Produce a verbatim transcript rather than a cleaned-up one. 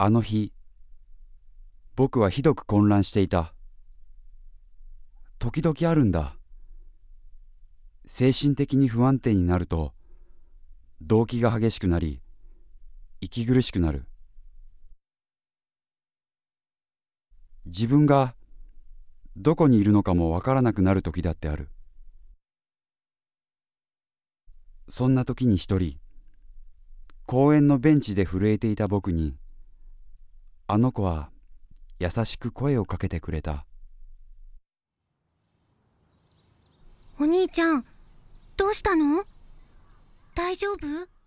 あの日、僕はひどく混乱していた。時々あるんだ。精神的に不安定になると、動悸が激しくなり、息苦しくなる。自分がどこにいるのかもわからなくなる時だってある。そんな時に一人、公園のベンチで震えていた僕に、あの子は優しく声をかけてくれた。 お兄ちゃん、どうしたの？大丈夫？